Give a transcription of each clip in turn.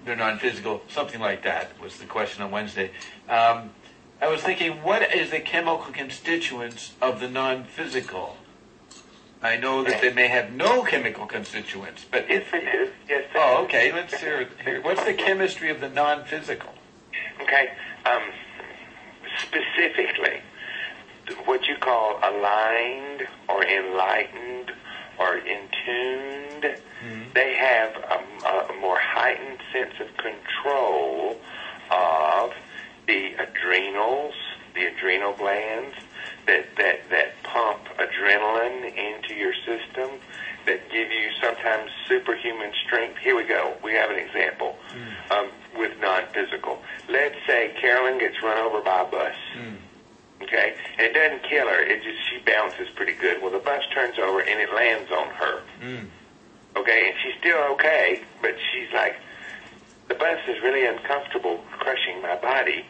They're non-physical. Something like that was the question on Wednesday. I was thinking, what is the chemical constituents of the non-physical? I know that they may have no chemical constituents, but yes, they do. Yes, they oh, do. okay. Let's hear. What's the chemistry of the non-physical? Okay. Specifically, what you call aligned or enlightened or in tuned, they have a more heightened sense of control of the adrenals, the adrenal glands that pump adrenaline into your system, that give you sometimes superhuman strength. Here we go. We have an example with non-physical. Let's say Carolyn gets run over by a bus. Okay? And it doesn't kill her. She bounces pretty good. Well, the bus turns over and it lands on her. Okay? And she's still okay, but she's like, the bus is really uncomfortable crushing my body.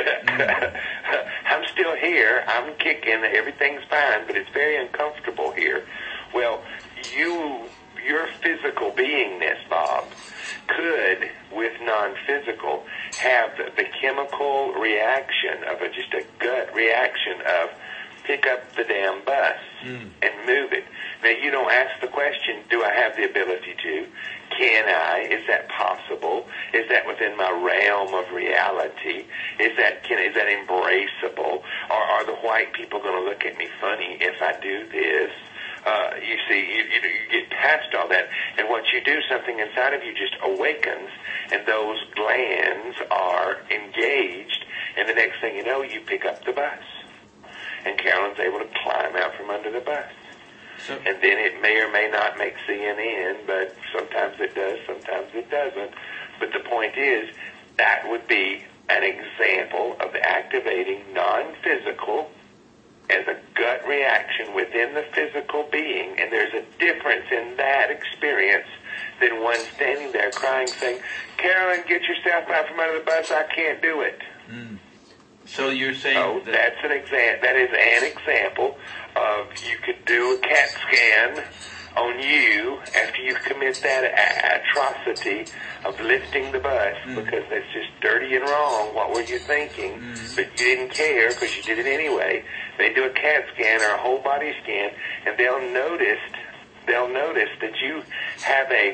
I'm still here. I'm kicking. Everything's fine, but it's very uncomfortable here. Well, your physical beingness, Bob, could, with non-physical, have the chemical reaction of just a gut reaction of pick up the damn bus and move it. Now, you don't ask the question, do I have the ability to? Can I? Is that possible? Is that within my realm of reality? Is that embraceable? Or are the white people going to look at me funny if I do this? You see, you get past all that, and what you do, something inside of you just awakens, and those glands are engaged, and the next thing you know, you pick up the bus. And Carolyn's able to climb out from under the bus. And then it may or may not make CNN, but sometimes it does, sometimes it doesn't. But the point is, that would be an example of activating non-physical as a gut reaction within the physical being. And there's a difference in that experience than one standing there crying, saying, Carolyn, get yourself out from under the bus, I can't do it. So you're saying that is an example of, you could do a CAT scan on you after you commit that atrocity of lifting the bus, because that's just dirty and wrong. What were you thinking? But you didn't care because you did it anyway. They do a CAT scan or a whole body scan, and they'll notice that you have a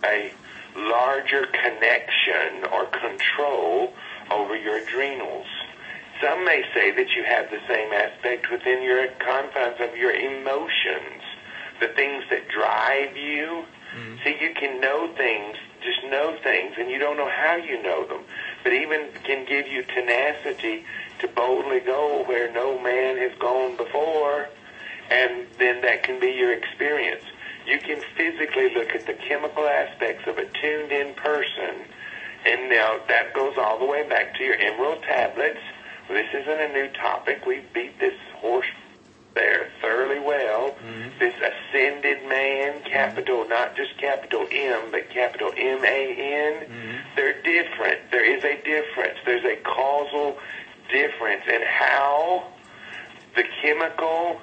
larger connection or control over your adrenals. Some may say that you have the same aspect within your confines of your emotions, the things that drive you. See, you can know things, just know things, and you don't know how you know them, but even can give you tenacity to boldly go where no man has gone before, and then that can be your experience. You can physically look at the chemical aspects of a tuned-in person, and now that goes all the way back to your emerald tablets. This isn't a new topic. We beat this horse there thoroughly well. This ascended man, capital, not just capital M, but capital M-A-N, they're different. There is a difference. There's a causal difference in how the chemical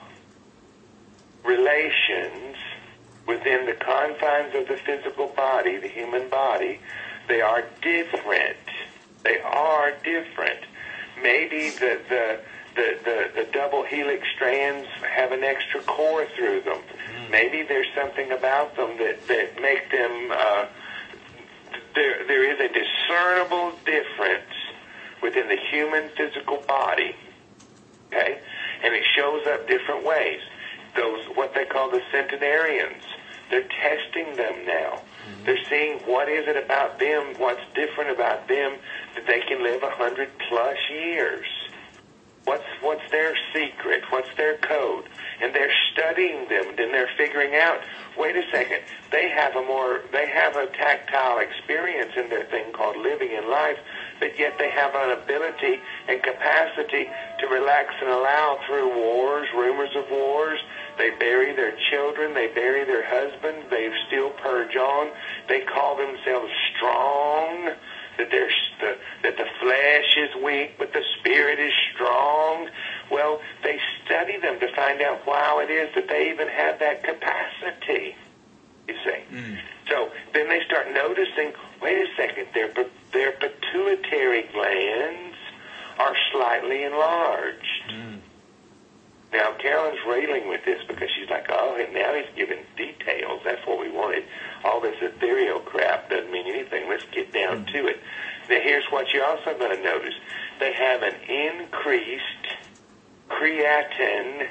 relations within the confines of the physical body, the human body, they are different. They are different. Maybe the double helix strands have an extra core through them. Maybe there's something about them that make them, there is a discernible difference within the human physical body, okay? And it shows up different ways. Those, what they call the centenarians, they're testing them now. They're seeing what is it about them, what's different about them, that they can live 100+ years. What's their secret? What's their code? And they're studying them, then they're figuring out, wait a second, they have a tactile experience in their thing called living in life, but yet they have an ability and capacity to relax and allow through wars, rumors of wars. They bury their children, they bury their husbands, they still purge on. They call themselves strong, that the flesh is weak, but the spirit is strong. Well, they study them to find out how it is that they even have that capacity, you see. So then they start noticing, wait a second, their pituitary glands are slightly enlarged. Mm. Now, Carolyn's railing with this because she's like, oh, and now he's giving details. That's what we wanted. All this ethereal crap doesn't mean anything. Let's get down to it. Now, here's what you're also going to notice. They have an increased creatine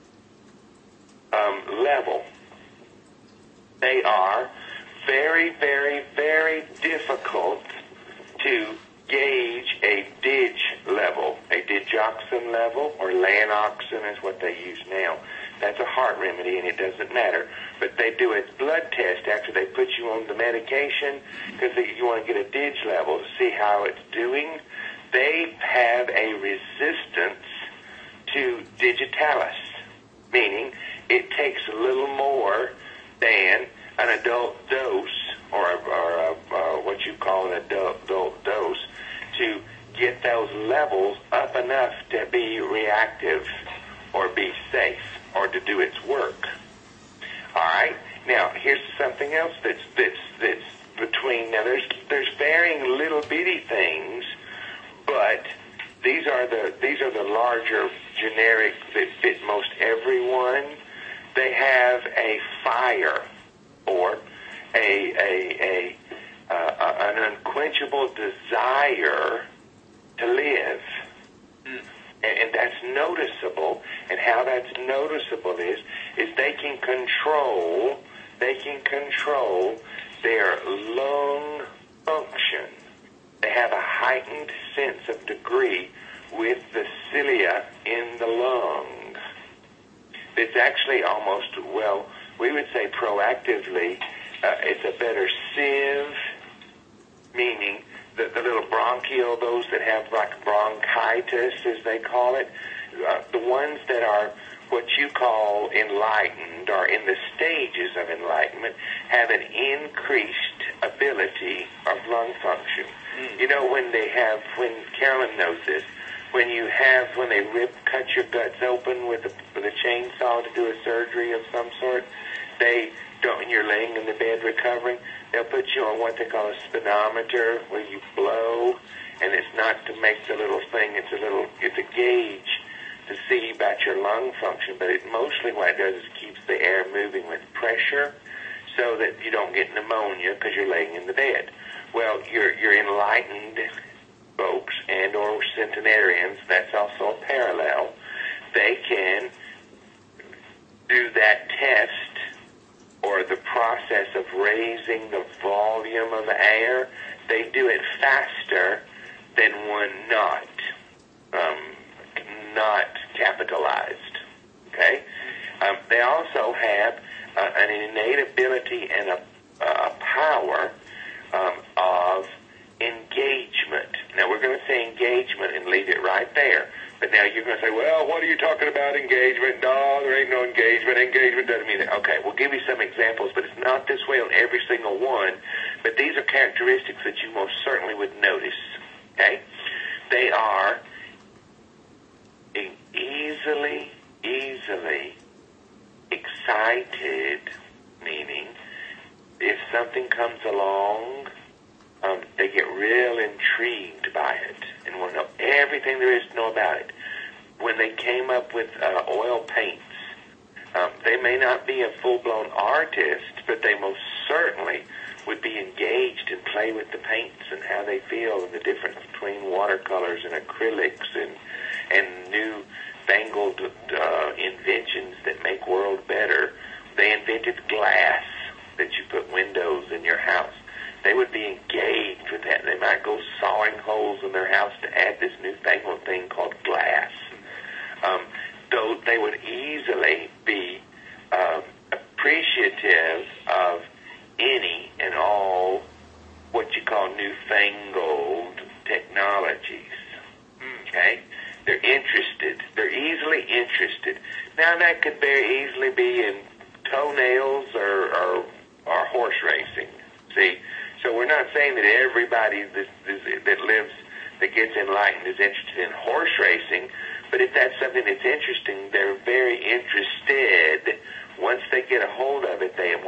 level. They are very, very, very difficult to gauge a dig level, a digoxin level, or lanoxin is what they use now. That's a heart remedy, and it doesn't matter. But they do a blood test after they put you on the medication because you want to get a dig level to see how it's doing. They have a resistance to digitalis, meaning it takes a little more than an adult dose or what you call an adult dose to get those levels up enough to be reactive or be safe or to do its work. All right. Now here's something else that's between. Now there's varying little bitty things, but these are the larger generic that fit most everyone. They have a fire or an unquenchable desire to live. And that's noticeable. And how that's noticeable is they can control their lung function. They have a heightened sense of degree with the cilia in the lung. It's actually almost, well, we would say proactively, it's a better sieve, meaning the little bronchial, those that have like bronchitis, as they call it, the ones that are what you call enlightened or in the stages of enlightenment have an increased ability of lung function. You know, when Carolyn knows this, when they cut your guts open with a chainsaw to do a surgery of some sort, they don't, when you're laying in the bed recovering, they'll put you on what they call a speedometer where you blow, and it's not to make the little thing, it's a gauge to see about your lung function, but it mostly what it does is keeps the air moving with pressure so that you don't get pneumonia because you're laying in the bed. Well, you're enlightened folks and or centenarians, that's also a parallel. They can do that test or the process of raising the volume of air. They do it faster than one not capitalized. Okay? They also have an innate ability and a power of engagement. Now, we're going to say engagement and leave it right there. But now you're going to say, well, what are you talking about, engagement? No, there ain't no engagement. Engagement doesn't mean that. Okay, we'll give you some examples, but it's not this way on every single one. But these are characteristics that you most certainly would notice. Okay? They are easily excited, meaning if something comes along, they get real intrigued by it and want to know everything there is to know about it. When they came up with oil paints, they may not be a full-blown artist, but they most certainly would be engaged and play with the paints and how they feel and the difference between watercolors and acrylics and new fangled inventions that make world better. They invented glass that you put windows in your house. They would be engaged with that. They might go sawing holes in their house to add this newfangled thing called glass. Though they would easily be appreciative of any and all what you call newfangled technologies. Okay? They're interested. They're easily interested. Now, that could very easily be in toenails or horse racing. See? So we're not saying that everybody that gets enlightened is interested in horse racing, but if that's something that's interesting, they're very interested. Once they get a hold of it, they most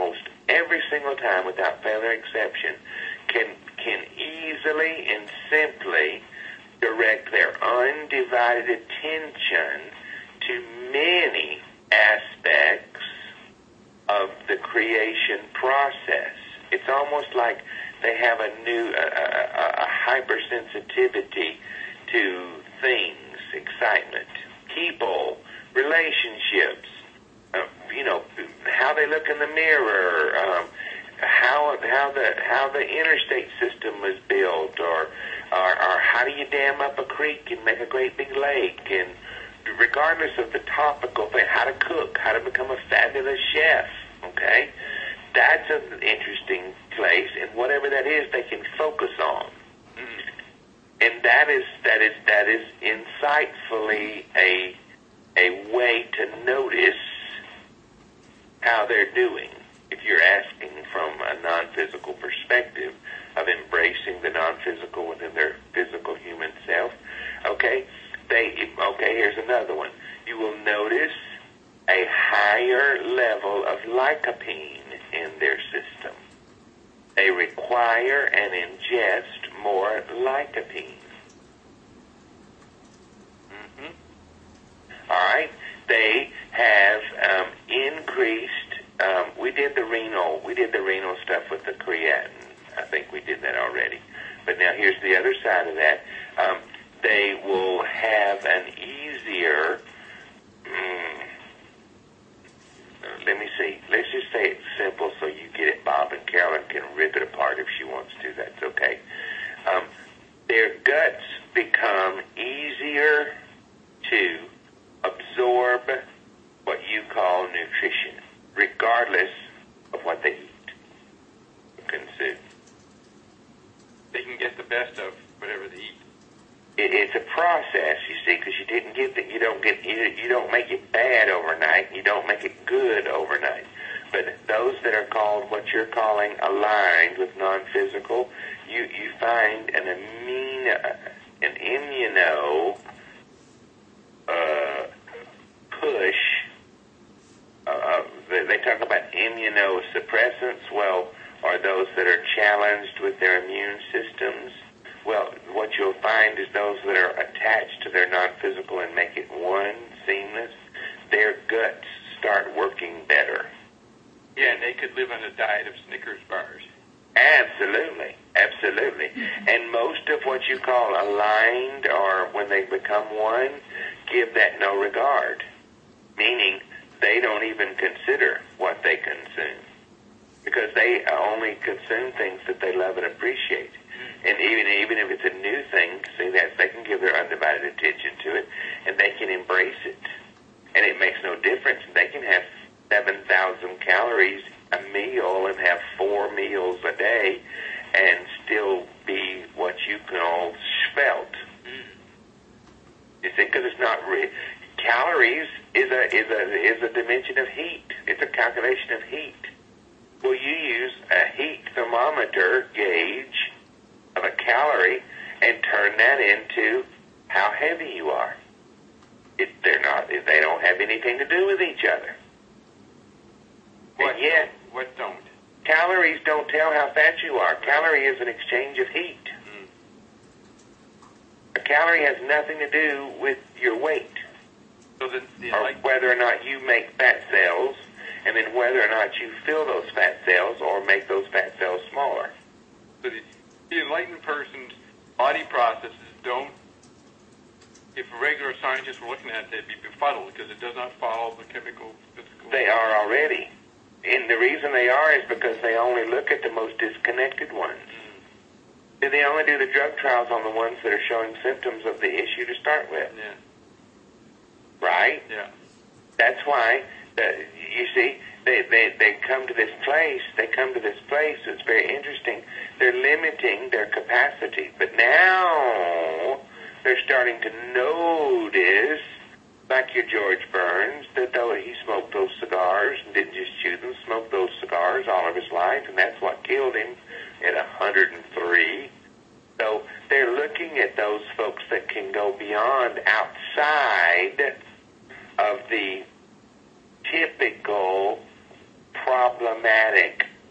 every single time without fail or exception, can easily and simply direct their undivided attention to many aspects of the creation process. It's almost like they have a hypersensitivity to things, excitement, people, relationships, how they look in the mirror, how the interstate system was built, or how do you dam up a creek and make a great big lake, and regardless of the topical thing, how to cook, how to become a fabulous chef, okay? That's an interesting place, and whatever that is, they can focus on. And that is insightfully a way to notice how they're doing. If you're asking from a non-physical perspective of embracing the non-physical within their physical human self, okay, here's another one. You will notice a higher level of lycopene in their system. They require and ingest more lycopene. All right? They have increased. We did the renal stuff with the creatinine. I think we did that already. But now here's the other side of that. They will have an easier. Let me see. Let's just say it's simple so you get it. Bob and Carolyn can rip it apart if she wants to. That's okay. Their guts become easier to absorb what you call nutrition, regardless of what they eat, consume. They can get the best of whatever they eat. It's a process, you see, because you didn't get that. You don't make it bad overnight. You don't make it good overnight. But those that are called what you're calling aligned with non-physical, you find an immuno push. They talk about immunosuppressants. Well, are those that are challenged with their immune systems? Well, what you'll find is those that are attached to their non-physical and make it one, seamless, their guts start working better. Yeah, and they could live on a diet of Snickers bars. Absolutely, absolutely. And most of what you call aligned, or when they become one, give that no regard, meaning they don't even consider what they consume, because they only consume things that they love and appreciate. And even if it's a new thing, see that they can give their undivided attention to it, and they can embrace it, and it makes no difference. They can have 7,000 calories a meal and have 4 meals a day, and still be what you call svelte. You see, because it's not calories is a dimension of heat. It's a calculation of heat. Well, you use a heat thermometer gauge of a calorie and turn that into how heavy you are. They don't have anything to do with each other. What, and yet, what don't? Calories don't tell how fat you are. Calorie is an exchange of heat. A calorie has nothing to do with your weight, So or whether or not you make fat cells, and then whether or not you fill those fat cells or make those fat cells smaller. So the enlightened person's body processes don't, if a regular scientist were looking at it, they'd be befuddled because it does not follow the chemical, physical. They are already. And the reason they are is because they only look at the most disconnected ones. They only do the drug trials on the ones that are showing symptoms of the issue to start with. Yeah. Right? Yeah. That's why, you see, they come to this place. They come to this place. It's very interesting. They're limiting their capacity. But now they're starting to notice, like your George Burns, that though he smoked those cigars and didn't just chew them, smoked those cigars all of his life, and that's what killed him at 103. So they're looking at those folks that can go beyond, outside of the typical problematic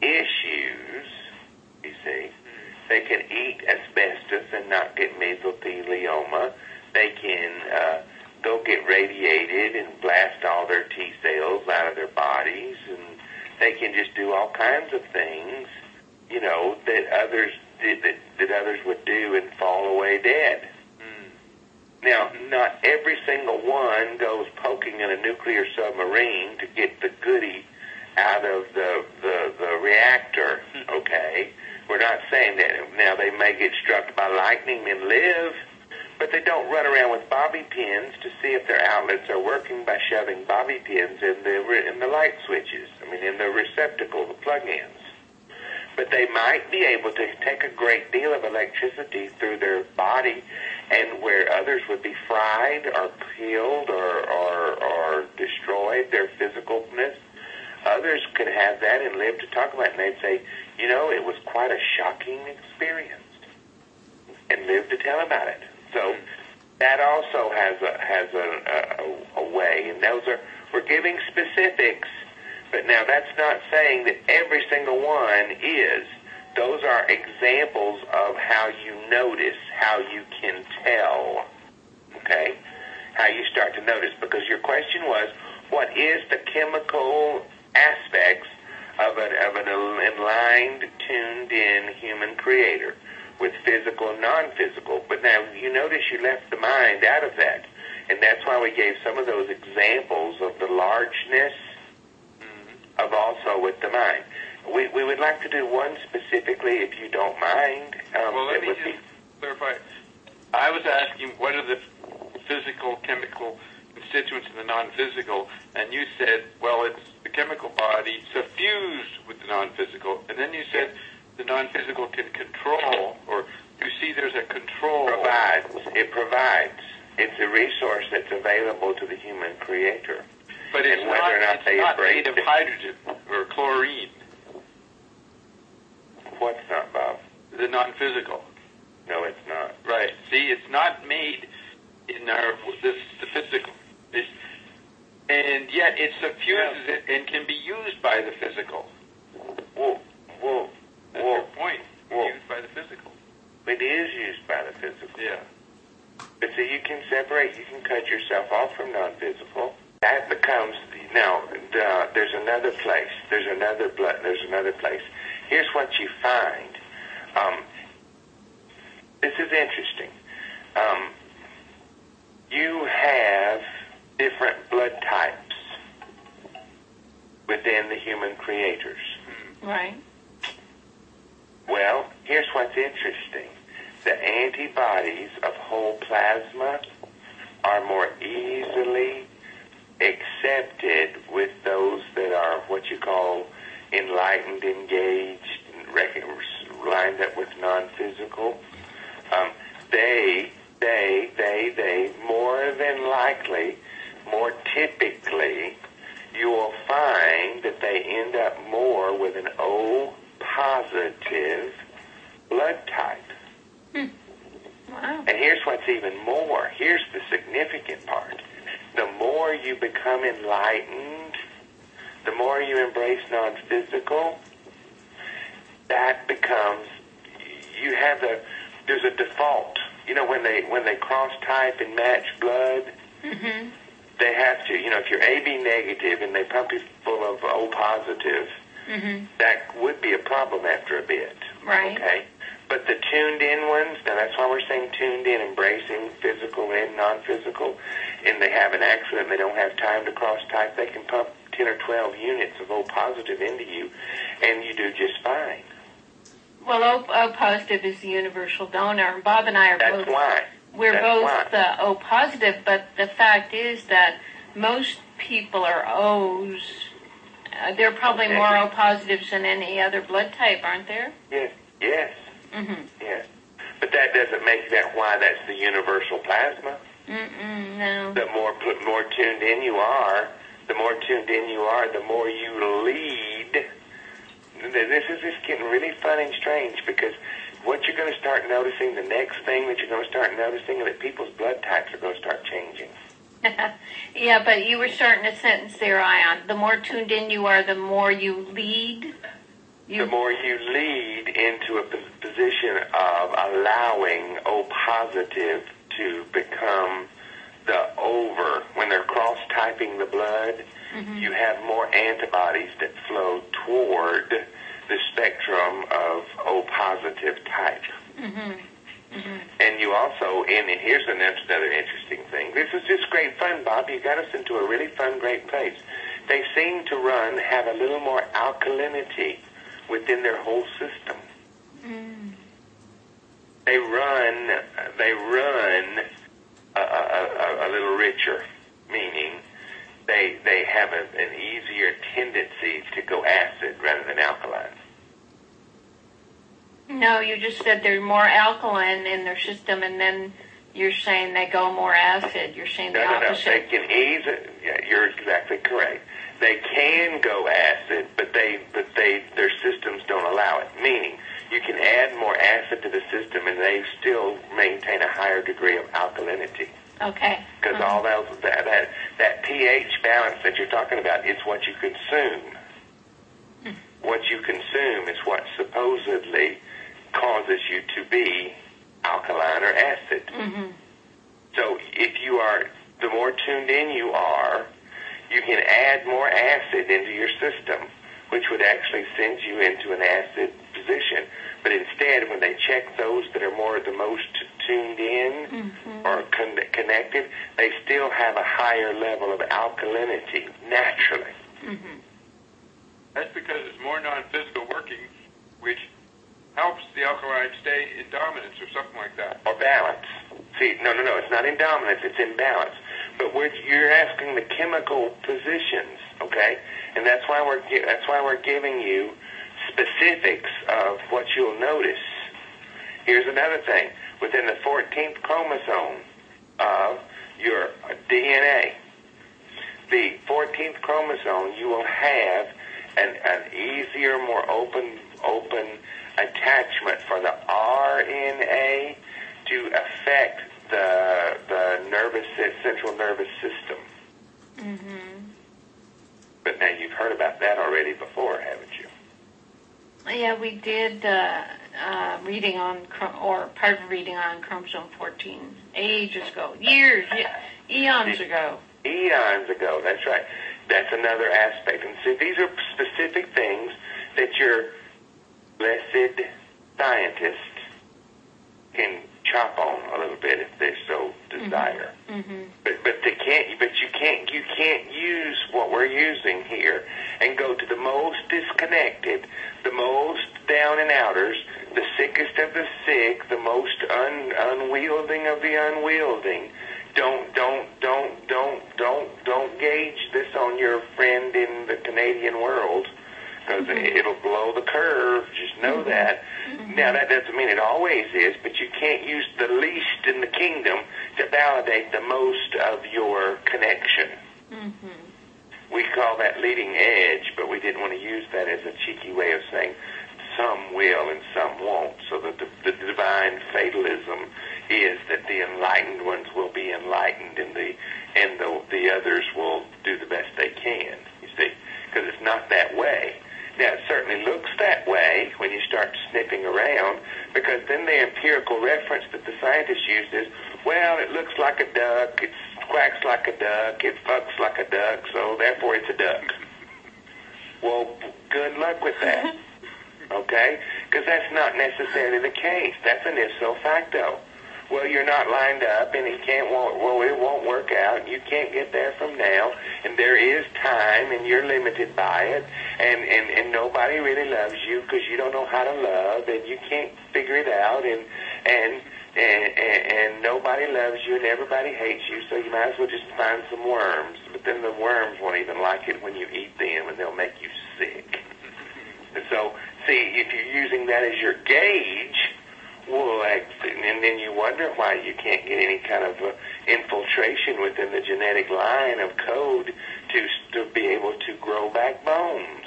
issues, you see. They can eat asbestos and not get mesothelioma. They can go get radiated and blast all their T cells out of their bodies, and they can just do all kinds of things, that others that others would do and fall away dead. Now, not every single one goes poking in a nuclear submarine to get the goodie out of the reactor, okay? We're not saying that. Now, they may get struck by lightning and live, but they don't run around with bobby pins to see if their outlets are working by shoving bobby pins in the light switches, in the receptacle, the plug-ins. But they might be able to take a great deal of electricity through their body, and where others would be fried or killed or destroyed, their physicalness, others could have that and live to talk about it, and they'd say, it was quite a shocking experience, and live to tell about it. So that also has a way, and we're giving specifics. But now that's not saying that every single one is. Those are examples of how you notice, how you can tell, okay? How you start to notice. Because your question was, what is the chemical aspects of an aligned, tuned-in human creator with physical and non-physical? But now you notice you left the mind out of that. And that's why we gave some of those examples of the largeness of also with the mind. We would like to do one specifically, if you don't mind. Well, let me just clarify. I was asking what are the physical, chemical constituents in the non-physical, and you said, well, it's the chemical body suffused with the non-physical, and then you said the non-physical can control, or you see there's a control. It provides. It's a resource that's available to the human creator. But it's not made of hydrogen or chlorine. What's not, Bob? The non-physical. No, it's not. Right. See, it's not made in the physical. And yet it suffuses it and can be used by the physical. That's your point. Used by the physical. It is used by the physical. Yeah. But see, you can separate. You can cut yourself off from non-physical. That becomes, now, there's another place. There's another place. Here's what you find. This is interesting. You have different blood types within the human creators. Right. Well, here's what's interesting. The antibodies of whole plasma are more easily accepted with those that are what you call enlightened, engaged, lined up with non-physical. They more than likely, more typically, you will find that they end up more with an O positive blood type. Wow. And here's what's even more. Here's the significant part. The more you become enlightened, the more you embrace non-physical, that becomes, there's a default. When they cross-type and match blood, they have to, if you're AB negative and they pump you full of O positive, that would be a problem after a bit. Right. Okay? But the tuned-in ones, now that's why we're saying tuned-in, embracing physical and non-physical, and they have an accident, they don't have time to cross-type, they can pump 10 or 12 units of O positive into you, and you do just fine. Well, O positive is the universal donor. Bob and I are That's both. why. We're That's both why. O positive, but the fact is that most people are O's. They're probably more O positives than any other blood type, aren't there? Yes. Yes. Mm-hmm. Yes. But that doesn't make that why that's the universal plasma. No. The more tuned in you are, the more you lead. This is just getting really fun and strange, because what you're going to start noticing, the next thing that you're going to start noticing is that people's blood types are going to start changing. Yeah, but you were starting a sentence there, Ion. The more tuned in you are, the more you lead. the more you lead into a position of allowing O positive to become the over. When they're cross-typing the blood, you have more antibodies that flow toward the spectrum of O positive type. And you also, and here's another interesting thing. This is just great fun, Bob. You got us into a really fun, great place. They seem to have a little more alkalinity within their whole system. They run a little richer, meaning they have an easier tendency to go acid rather than alkaline. No, you just said they're more alkaline in their system, and then you're saying they go more acid. You're saying the opposite. No. They can ease it. Yeah, you're exactly correct. They can go acid, but their systems don't allow it. Meaning, you can add more acid to the system, and they still maintain a higher degree of alkalinity. Okay. Because all that pH balance that you're talking about, it's what you consume. What you consume is what supposedly causes you to be alkaline or acid. So if you are, the more tuned in you are, you can add more acid into your system, which would actually send you into an acid position. But instead, when they check those that are the most tuned in or connected, they still have a higher level of alkalinity naturally. That's because it's more non-physical working, which helps the alkaline stay in dominance or something like that. Or balance. See, no, it's not in dominance, it's in balance. But you're asking the chemical positions, okay? And that's why we're giving you specifics of what you'll notice. Here's another thing. Within the 14th chromosome of your DNA, the 14th chromosome, you will have an easier, more open attachment for the RNA to affect the central nervous system. But now you've heard about that already before, haven't you? Yeah, we did reading on, or part of reading on chromosome 14 ages ago, eons ago. Eons ago, that's right. That's another aspect. And see, these are specific things that your blessed scientists can chop on a little bit if they so desire. But you can't use what we're using here and go to the most disconnected, the most down and outers, the sickest of the sick, the most unwielding of the unwielding. Don't gauge this on your friend in the Canadian world, because it'll blow the curve. Just know that. Now, that doesn't mean it always is, but you can't use the least in the kingdom to validate the most of your connection. We call that leading edge, but we didn't want to use that as a cheeky way of saying some will and some won't, so that the divine fatalism is that the enlightened ones will be enlightened and the others will do the best they can, you see, because it's not that way. Now, it certainly looks that way when you start sniffing around, because then the empirical reference that the scientists use is, well, it looks like a duck, it quacks like a duck, it fucks like a duck, so therefore it's a duck. Well, good luck with that, okay? Because that's not necessarily the case. That's an ipso facto. Well, you're not lined up, and it won't work out. You can't get there from now, and there is time, and you're limited by it, and nobody really loves you because you don't know how to love, and you can't figure it out, and nobody loves you, and everybody hates you, so you might as well just find some worms. But then the worms won't even like it when you eat them, and they'll make you sick. And so, see, if you're using that as your gauge, well, and then you wonder why you can't get any kind of infiltration within the genetic line of code to be able to grow back bones.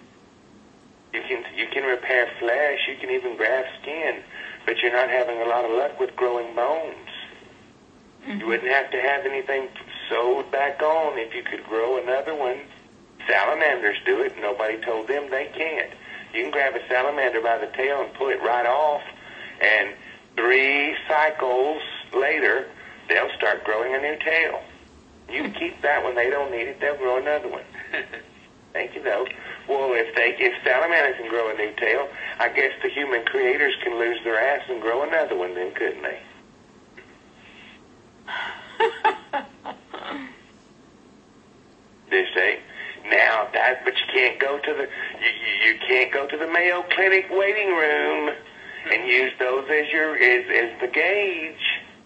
You can repair flesh, you can even graft skin, but you're not having a lot of luck with growing bones. You wouldn't have to have anything sewed back on if you could grow another one. Salamanders do it. Nobody told them they can't. You can grab a salamander by the tail and pull it right off, and 3 cycles later, they'll start growing a new tail. You keep that one, they don't need it, they'll grow another one. Thank you, though. Well, if salamanders can grow a new tail, I guess the human creators can lose their ass and grow another one then, couldn't they? They say. Now but you can't go to you can't go to the Mayo Clinic waiting room and use those as the gauge.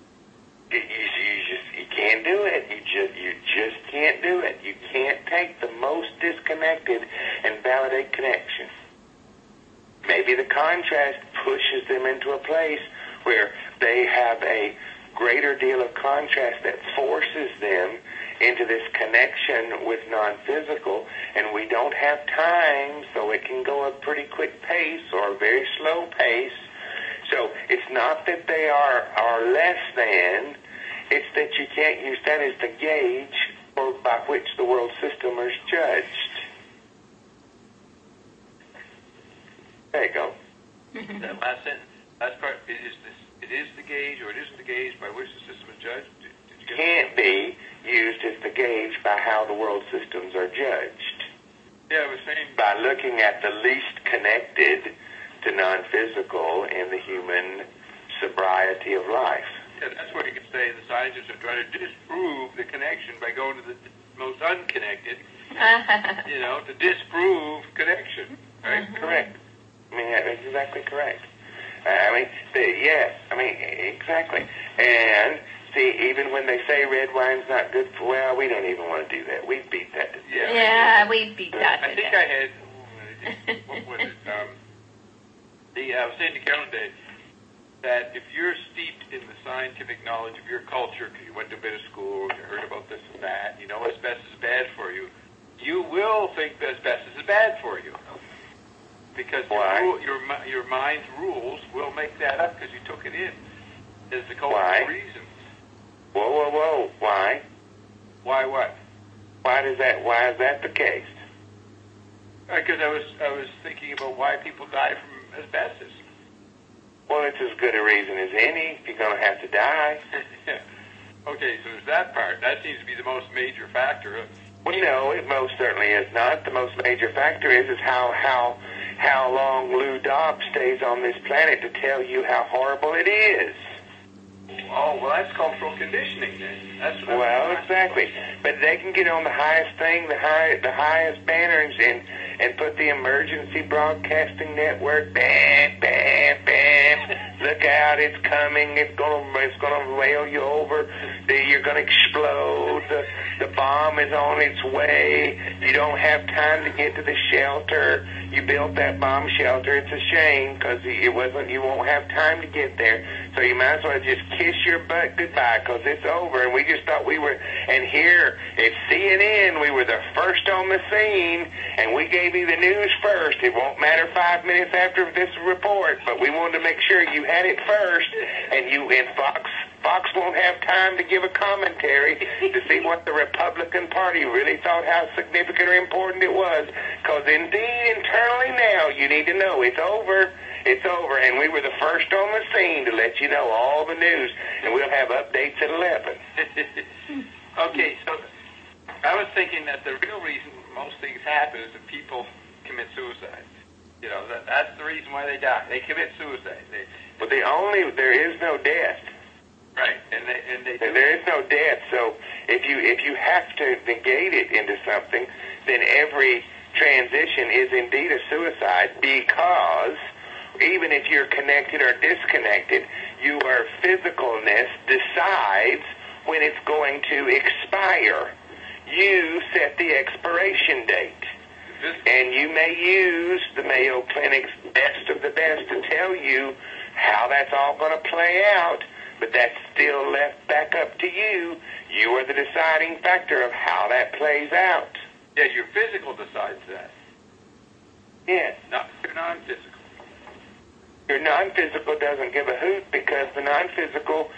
You can't do it. You just can't do it. You can't take the most disconnected and validate connection. Maybe the contrast pushes them into a place where they have a greater deal of contrast that forces them into this connection with non-physical, and we don't have time, so it can go a pretty quick pace or a very slow pace. So it's not that they are less than, it's that you can't use that as the gauge by which the world system is judged. There you go. That last sentence, last part, it is the gauge, or it isn't the gauge by which the system is judged? Did you get can't be used as the gauge by how the world systems are judged. Yeah, I was saying... By looking at the least connected to non-physical in the human sobriety of life. Yeah, that's where you could say the scientists are trying to disprove the connection by going to the most unconnected, to disprove connection, right? Mm-hmm. Correct. I mean, that's exactly correct. Exactly. And see, even when they say red wine's not good for, well, we don't even want to do that. We beat that to death. Yeah, we beat that to I think death. I had, what was it? I was saying to Carolyn today that if you're steeped in the scientific knowledge of your culture, because you went to a bit of school, you heard about this and that, you know asbestos is bad for you, you will think that asbestos is bad for you. Because your mind's rules will make that up because you took it in as the cultural reasons. Whoa. Why? Why what? Why is that the case? Because I was thinking about why people die from asbestos. Well, it's as good a reason as any. If you're going to have to die. Yeah. Okay, so there's that part. That seems to be the most major factor. Well, no, it most certainly is not. The most major factor is how long Lou Dobbs stays on this planet to tell you how horrible it is. Oh, well, that's cultural conditioning then. That's what exactly. But they can get on the highest thing, the highest banners, and put the emergency broadcasting network. Bam, bam, bam. Look out! It's coming. It's gonna rail you over. You're gonna explode. The bomb is on its way. You don't have time to get to the shelter. You built that bomb shelter. It's a shame because you won't have time to get there. So you might as well just kiss your butt goodbye because it's over. And we just thought we were, and here at CNN, we were the first on the scene, and we gave you the news first. It won't matter 5 minutes after this report, but we wanted to make sure you had it first, and Fox won't have time to give a commentary to see what the Republican Party really thought how significant or important it was. Because indeed, internally now, you need to know it's over. It's over, and we were the first on the scene to let you know all the news, and we'll have updates at 11. Okay, so I was thinking that the real reason most things happen is that people commit suicide. You know, that's the reason why they die. They commit suicide. But there is no death. Right, and there is no death. So if you have to negate it into something, then every transition is indeed a suicide, because even if you're connected or disconnected, your physicalness decides when it's going to expire. You set the expiration date. And you may use the Mayo Clinic's best of the best to tell you how that's all going to play out, but that's still left back up to you. You are the deciding factor of how that plays out. Yeah, your physical decides that. Yes. Not your non-physical. Your non-physical doesn't give a hoot, because the non-physical,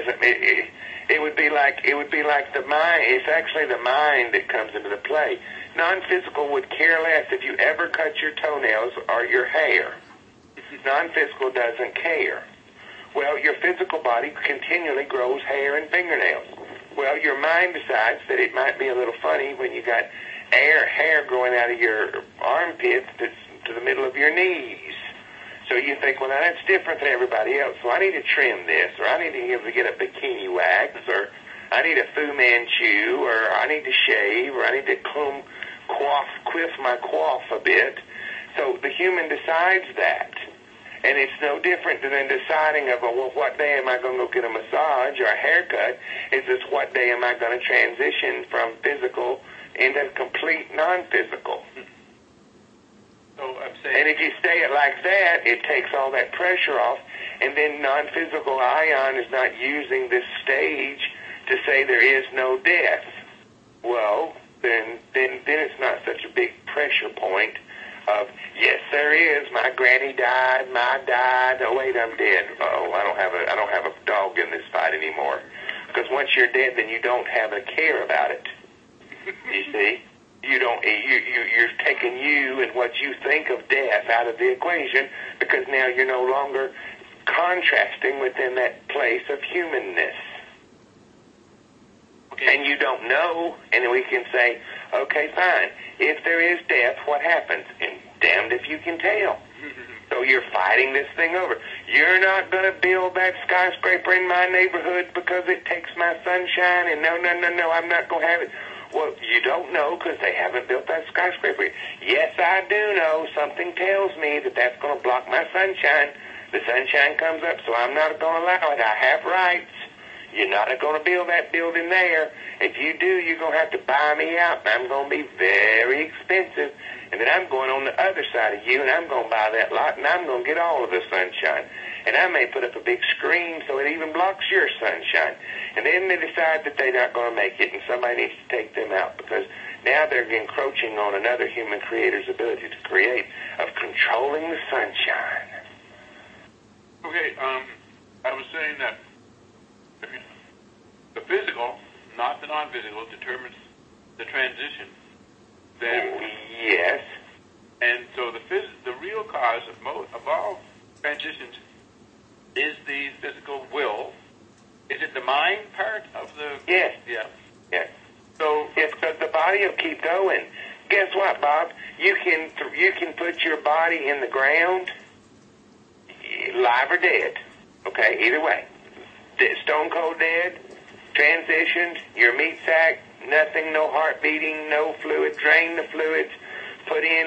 it would be like the mind. It's actually the mind that comes into the play. Non-physical would care less if you ever cut your toenails or your hair. Non-physical doesn't care. Well, your physical body continually grows hair and fingernails. Well, your mind decides that it might be a little funny when you got hair growing out of your armpits to the middle of your knees. So you think, well, now that's different than everybody else, so I need to trim this, or I need to get a bikini wax, or I need a Fu Manchu, or I need to shave, or I need to quiff my coif a bit. So the human decides that. And it's no different than deciding of, well, what day am I going to go get a massage or a haircut? It's just what day am I going to transition from physical into complete non-physical. So I'm saying, and if you stay it like that, it takes all that pressure off, and then non-physical ion is not using this stage to say there is no death. Well, then it's not such a big pressure point of, yes, there is. My granny died. Ma died. Oh wait, I'm dead. Oh, I don't have a dog in this fight anymore. Because once you're dead, then you don't have a care about it. You see, you're taking you and what you think of death out of the equation, because now you're no longer contrasting within that place of humanness. okay, And you don't know, and we can say, okay, fine. If there is death, what happens? And damned if you can tell. So you're fighting this thing over. You're not going to build that skyscraper in my neighborhood because it takes my sunshine, and no, I'm not going to have it. Well, you don't know because they haven't built that skyscraper. Yes, I do know. Something tells me that that's going to block my sunshine. The sunshine comes up, so I'm not going to allow it. I have rights. You're not going to build that building there. If you do, you're going to have to buy me out, and I'm going to be very expensive. And then I'm going on the other side of you, and I'm going to buy that lot, and I'm going to get all of the sunshine. And I may put up a big screen so it even blocks your sunshine. And then they decide that they're not going to make it, and somebody needs to take them out, because now they're encroaching on another human creator's ability to create, of controlling the sunshine. okay. I was saying that the physical, not the non-physical, determines the transition. Then, Yes. and so the real cause of all transitions is the physical will. Is it the mind part of the? Yes. Yeah. Yes. So Yes, because the body will keep going. Guess what, Bob? You can put your body in the ground, live or dead. Okay, either way. Stone cold dead, transitioned, your meat sack, nothing, no heart beating, no fluid, drain the fluids, put in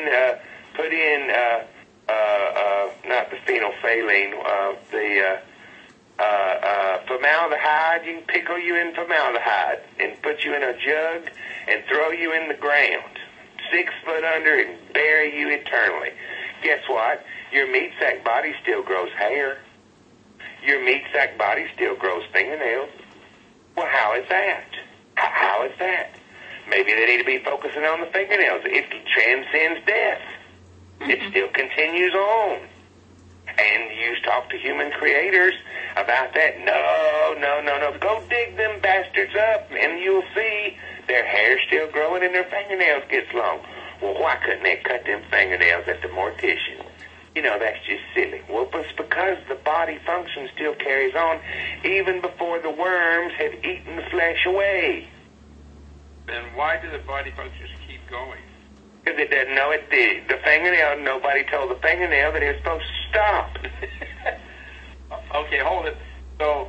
not the phenolphthalein, the formaldehyde. You can pickle you in formaldehyde and put you in a jug and throw you in the ground, 6 foot under, and bury you eternally. Guess what? Your meat sack body still grows hair. Your meat sack body still grows fingernails. Well, how is that? How is that? Maybe they need to be focusing on the fingernails. It transcends death. It still continues on. And you talk to human creators about that. No. Go dig them bastards up, and you'll see their hair's still growing and their fingernails gets long. Well, why couldn't they cut them fingernails at the mortician? You know, that's just silly. Well, it's because the body function still carries on even before the worms have eaten the flesh away. then why do the body functions keep going? Because it doesn't know it did. The fingernail, nobody told the fingernail that it was supposed to stop. Okay, hold it. So,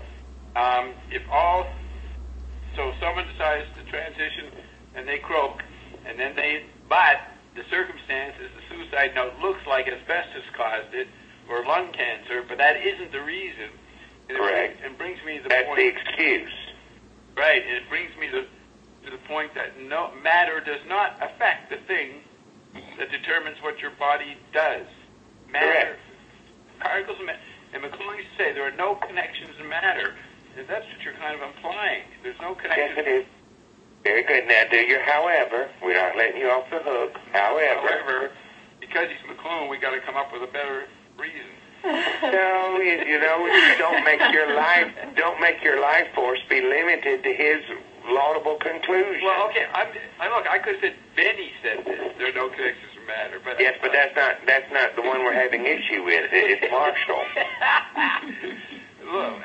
so someone decides to transition and they croak, and then but the circumstances, the suicide note looks like asbestos caused it, or lung cancer, but that isn't the reason. Correct. It brings me to the That's point. the excuse. Right, and it brings me to the point that no matter does not affect the thing that determines what your body does. Matter, particles, and McLuhan used to say there are no connections in matter. And that's what you're kind of implying. There's no connection. Yes, it is. Very good. Now, do your however. We're not letting you off the hook. However, because he's McLuhan, we got to come up with a better reason. No, you don't make your life force be limited to his laudable conclusion. Well, okay, look, I could have said Benny said this. There are no connections of matter, but yes, but that's not the one we're having issue with. It's Marshall. Look,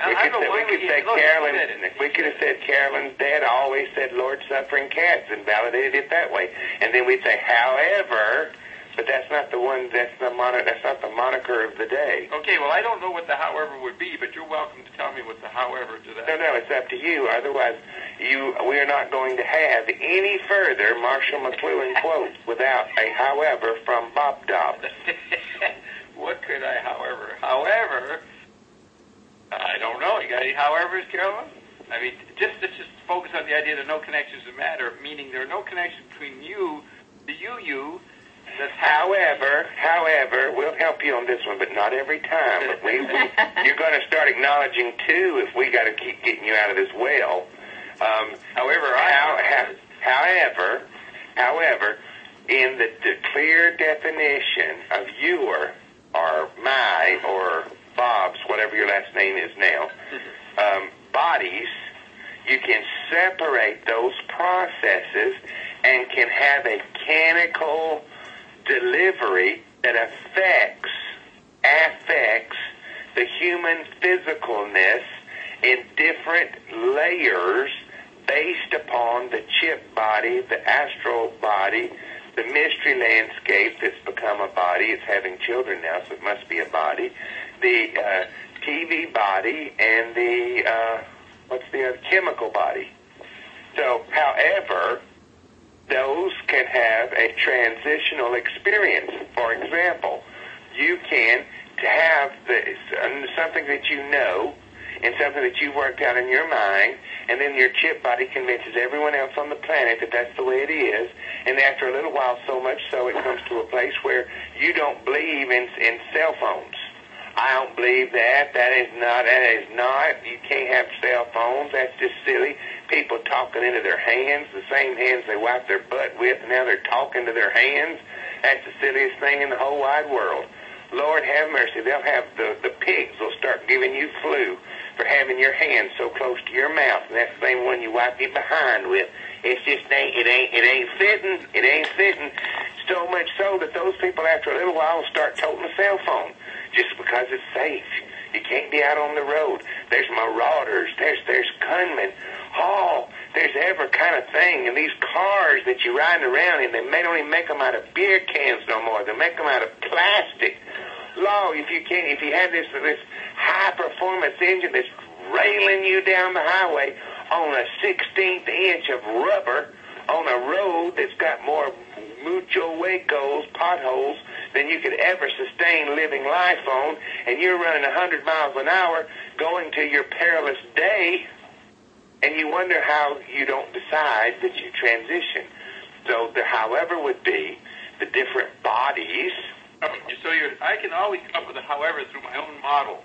we could have said Carolyn's dad always said Lord suffering cats and validated it that way, and then we'd say, however. But that's not the one. That's not the moniker of the day. Okay, well, I don't know what the however would be, but you're welcome to tell me what the however to that. No, it's up to you. Otherwise, we are not going to have any further Marshall McLuhan quotes without a however from Bob Dobbs. What could I, however? However, I don't know. You got any howevers, Carolyn? I mean, let's just focus on the idea that no connections of matter, meaning there are no connections between you, the you. However, we'll help you on this one, but not every time. But you're going to start acknowledging too if we got to keep getting you out of this well. However, in the clear definition of your or my or Bob's, whatever your last name is now, bodies, you can separate those processes and can have a mechanical delivery that affects the human physicalness in different layers based upon the chip body, the astral body, the mystery landscape that's become a body. It's having children now, so it must be a body. The TV body and the chemical body. So, however, those can have a transitional experience. For example, you can have something that you know and something that you've worked out in your mind, and then your chip body convinces everyone else on the planet that that's the way it is, and after a little while, so much so, it comes to a place where you don't believe in cell phones. I don't believe that. That is not. You can't have cell phones. That's just silly. People talking into their hands, the same hands they wipe their butt with, and now they're talking to their hands. That's the silliest thing in the whole wide world. Lord have mercy. They'll have the pigs will start giving you flu for having your hands so close to your mouth, and that's the same one you wipe your behind with. It's just it ain't fitting. It ain't fitting. So much so that those people after a little while will start toting a cell phone just because it's safe. You can't be out on the road. There's marauders. There's gunmen. Oh, there's every kind of thing. And these cars that you're riding around in, they don't even make them out of beer cans no more. They make them out of plastic. Law, if you have this high performance engine that's railing you down the highway on a 16th inch of rubber on a road that's got more mucho huecos, potholes, than you could ever sustain living life on, and you're running 100 miles an hour going to your perilous day, and you wonder how you don't decide that you transition. So the however would be the different bodies. So I can always come up with a however through my own model.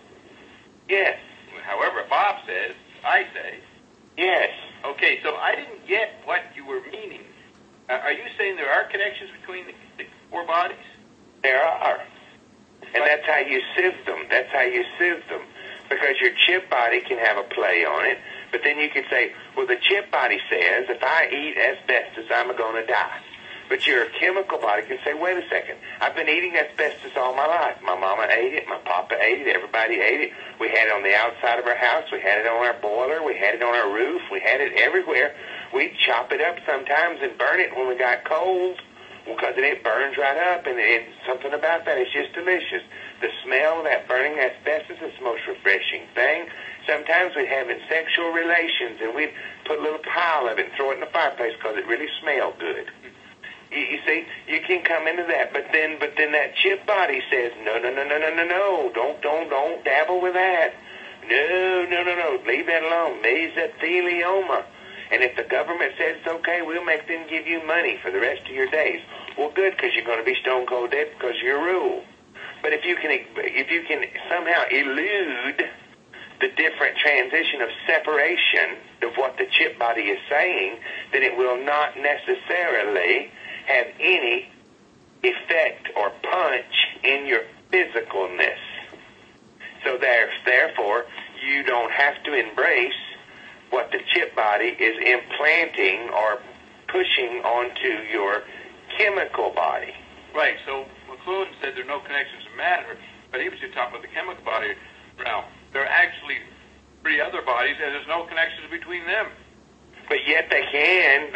Yes. However Bob says, I say. Yes. Okay, so I didn't get what you were meaning. Are you saying there are connections between the four bodies? There are. And that's how you sieve them. That's how you sieve them. Because your chip body can have a play on it, but then you can say, well, the chip body says, if I eat asbestos, I'm going to die. But your chemical body can say, wait a second, I've been eating asbestos all my life. My mama ate it, my papa ate it, everybody ate it. We had it on the outside of our house, we had it on our boiler, we had it on our roof, we had it everywhere. We'd chop it up sometimes and burn it when we got cold, because it burns right up, and it's something about that. It's just delicious. The smell of that burning asbestos is the most refreshing thing. Sometimes we'd have sexual relations, and we'd put a little pile of it and throw it in the fireplace because it really smelled good. You see, you can come into that, but then that chip body says, no, don't dabble with that. No, leave that alone. Mesothelioma. And if the government says it's okay, we'll make them give you money for the rest of your days. Well, good, because you're going to be stone cold dead because of your rule. But if you can somehow elude the different transition of separation of what the chip body is saying, then it will not necessarily have any effect or punch in your physicalness. So therefore, you don't have to embrace what the chip body is implanting or pushing onto your chemical body. Right, so McLuhan said there are no connections to matter, but he was just talking about the chemical body. Now, there are actually 3 other bodies, and there's no connections between them. But yet they can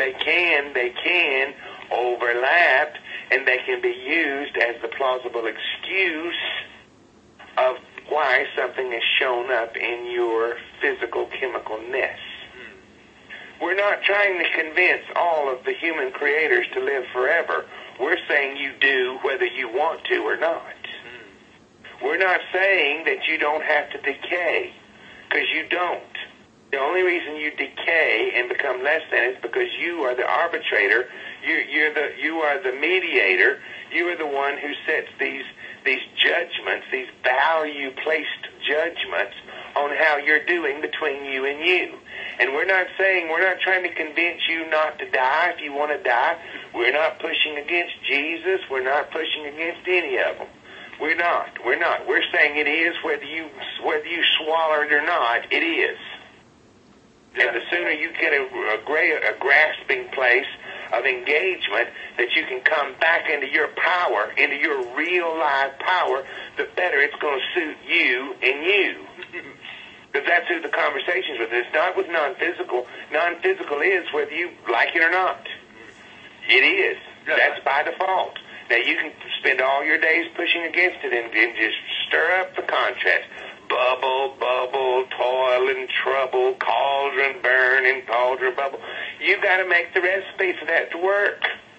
overlap, and they can be used as the plausible excuse of why something has shown up in your physical chemicalness. We're not trying to convince all of the human creators to live forever. We're saying you do whether you want to or not. We're not saying that you don't have to decay, because you don't. The only reason you decay and become less than is because you are the arbitrator. You are the mediator. You are the one who sets these judgments, these value-placed judgments on how you're doing between you and you. And we're not trying to convince you not to die if you want to die. We're not pushing against Jesus. We're not pushing against any of them. We're not. We're saying it is whether you swallow it or not, it is. And the sooner you get a grasping place of engagement that you can come back into your power, into your real live power, the better it's going to suit you and you. Because that's who the conversation's with. It's not with non-physical. Non-physical is whether you like it or not. It is. That's by default. Now, you can spend all your days pushing against it and just stir up the contrast. Bubble, toil and trouble, cauldron burn and cauldron bubble. You've got to make the recipe for that to work.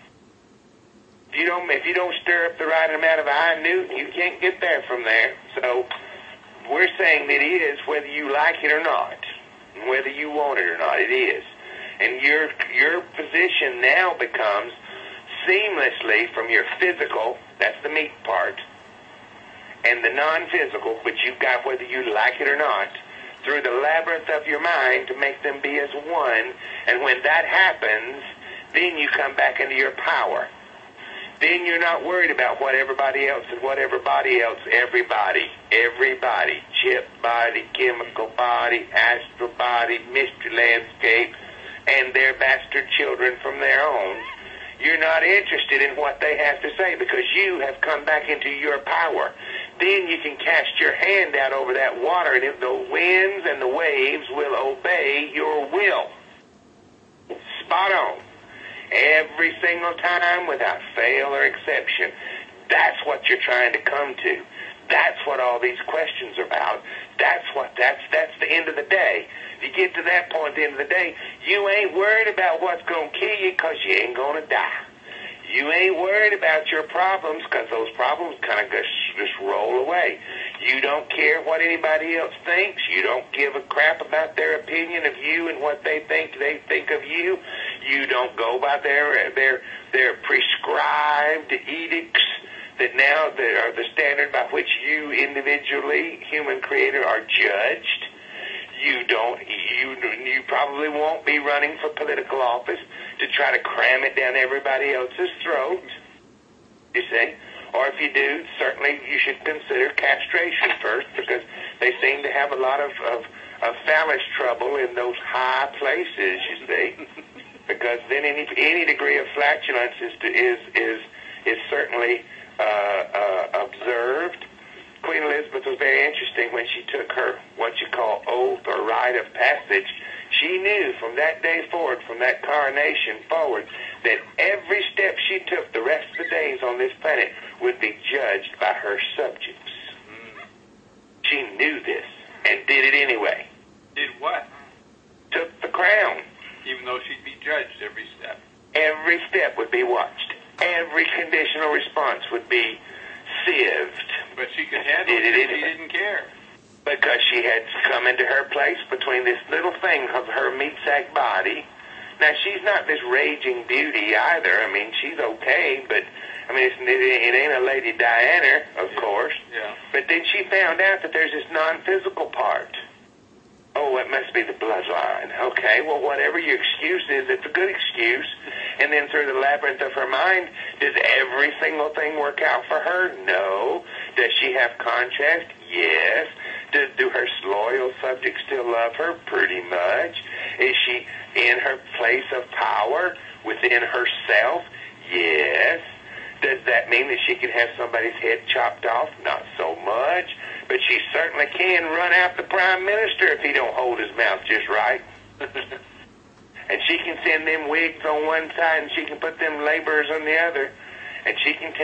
If you don't stir up the right amount of high Newton, you can't get there from there. So we're saying that it is whether you like it or not, and whether you want it or not, it is. And your position now becomes seamlessly from your physical, that's the meat part, and the non-physical, which you've got whether you like it or not, through the labyrinth of your mind to make them be as one. And when that happens, then you come back into your power. Then you're not worried about what everybody else and what everybody else, everybody, chip body, chemical body, astral body, mystery landscape, and their bastard children from their own. You're not interested in what they have to say because you have come back into your power. Then you can cast your hand out over that water, and if the winds and the waves will obey your will. Spot on. Every single time without fail or exception. That's what you're trying to come to. That's what all these questions are about. That's the end of the day. If you get to that point at the end of the day, you ain't worried about what's going to kill you because you ain't going to die. You ain't worried about your problems because those problems kind of just roll away. You don't care what anybody else thinks. You don't give a crap about their opinion of you and what they think of you. You don't go by their prescribed edicts that now are the standard by which you individually, human creator, are judged. You probably won't be running for political office to try to cram it down everybody else's throat, you see. Or if you do, certainly you should consider castration first, because they seem to have a lot of phallus trouble in those high places, you see. Because then any degree of flatulence is certainly observed. Queen Elizabeth was very interesting when she took her what you call oath or rite of passage. She knew from that day forward, from that coronation forward, that every step she took the rest of the days on this planet would be judged by her subjects. She knew this and did it anyway. Did what? Took the crown. Even though she'd be judged every step. Every step would be watched. Every conditional response would be sieved. But she could handle it and she didn't care. Because she had come into her place between this little thing of her meat sack body. Now, she's not this raging beauty either. I mean, she's okay, but, I mean, it ain't a Lady Diana, of course. Yeah. But then she found out that there's this non-physical part. Oh, it must be the bloodline. Okay, well, whatever your excuse is, it's a good excuse. And then through the labyrinth of her mind, does every single thing work out for her? No. Does she have contrast? Yes. Do her loyal subjects still love her? Pretty much. Is she in her place of power within herself? Yes. Does that mean that she can have somebody's head chopped off? Not so much. But she certainly can run out the prime minister if he don't hold his mouth just right. And she can send them wigs on one side and she can put them laborers on the other. And she can